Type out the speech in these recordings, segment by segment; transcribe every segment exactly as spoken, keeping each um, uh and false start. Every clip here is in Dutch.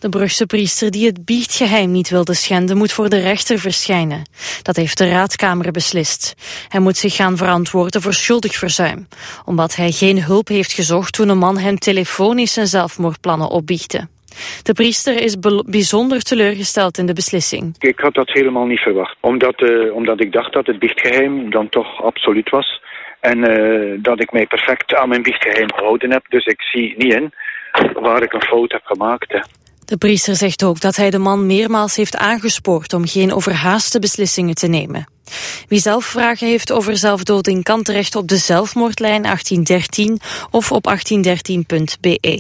De Brugse priester die het biechtgeheim niet wilde schenden moet voor de rechter verschijnen. Dat heeft de raadkamer beslist. Hij moet zich gaan verantwoorden voor schuldig verzuim, omdat hij geen hulp heeft gezocht toen een man hem telefonisch zijn zelfmoordplannen opbiechte. De priester is bijzonder teleurgesteld in de beslissing. Ik had dat helemaal niet verwacht, omdat, uh, omdat ik dacht dat het biechtgeheim dan toch absoluut was. En uh, dat ik mij perfect aan mijn biechtgeheim gehouden heb, dus ik zie niet in waar ik een fout heb gemaakt. Hè. De priester zegt ook dat hij de man meermaals heeft aangespoord om geen overhaaste beslissingen te nemen. Wie zelf vragen heeft over zelfdoding kan terecht op de zelfmoordlijn achttien dertien of op achttien dertien punt b e.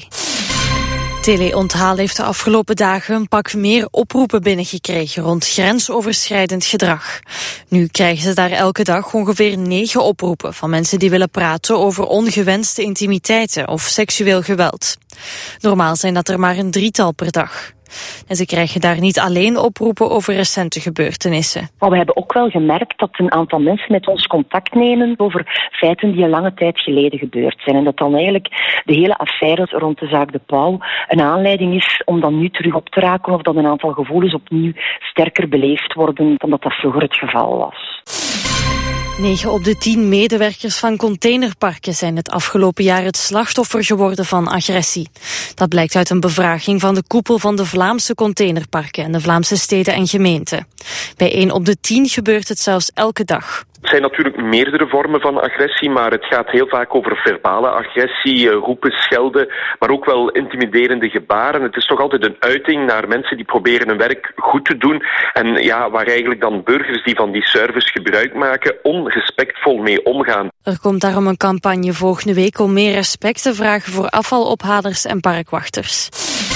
Teleonthaal heeft de afgelopen dagen een pak meer oproepen binnengekregen rond grensoverschrijdend gedrag. Nu krijgen ze daar elke dag ongeveer negen oproepen van mensen die willen praten over ongewenste intimiteiten of seksueel geweld. Normaal zijn dat er maar een drietal per dag. En ze krijgen daar niet alleen oproepen over recente gebeurtenissen. Maar we hebben ook wel gemerkt dat een aantal mensen met ons contact nemen over feiten die een lange tijd geleden gebeurd zijn. En dat dan eigenlijk de hele affaire rond de zaak De Pauw een aanleiding is om dan nu terug op te raken of dat een aantal gevoelens opnieuw sterker beleefd worden dan dat dat vroeger het geval was. negen op de tien medewerkers van containerparken zijn het afgelopen jaar het slachtoffer geworden van agressie. Dat blijkt uit een bevraging van de koepel van de Vlaamse containerparken en de Vlaamse steden en gemeenten. Bij één op de tien gebeurt het zelfs elke dag. Het zijn natuurlijk meerdere vormen van agressie, maar het gaat heel vaak over verbale agressie, roepen, schelden, maar ook wel intimiderende gebaren. Het is toch altijd een uiting naar mensen die proberen hun werk goed te doen en ja, waar eigenlijk dan burgers die van die service gebruik maken onrespectvol mee omgaan. Er komt daarom een campagne volgende week om meer respect te vragen voor afvalophalers en parkwachters.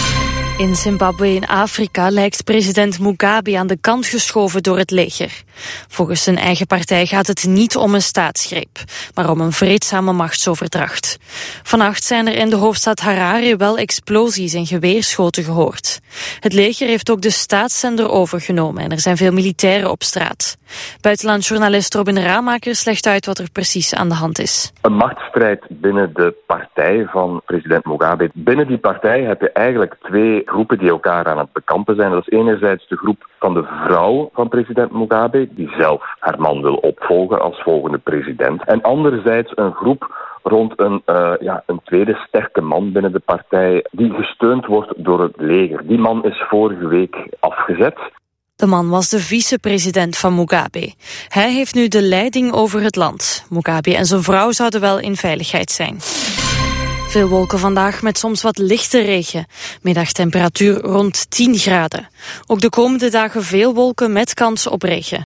In Zimbabwe in Afrika lijkt president Mugabe aan de kant geschoven door het leger. Volgens zijn eigen partij gaat het niet om een staatsgreep, maar om een vreedzame machtsoverdracht. Vannacht zijn er in de hoofdstad Harare wel explosies en geweerschoten gehoord. Het leger heeft ook de staatszender overgenomen en er zijn veel militairen op straat. Buitenlandjournalist Robin Ramakers legt uit wat er precies aan de hand is. Een machtsstrijd binnen de partij van president Mugabe. Binnen die partij heb je eigenlijk twee groepen die elkaar aan het bekampen zijn. Dat is enerzijds de groep van de vrouw van president Mugabe, die zelf haar man wil opvolgen als volgende president. En anderzijds een groep rond een, uh, ja, een tweede sterke man binnen de partij, die gesteund wordt door het leger. Die man is vorige week afgezet. De man was de vicepresident van Mugabe. Hij heeft nu de leiding over het land. Mugabe en zijn vrouw zouden wel in veiligheid zijn. Veel wolken vandaag met soms wat lichte regen. Middagtemperatuur rond tien graden. Ook de komende dagen veel wolken met kans op regen.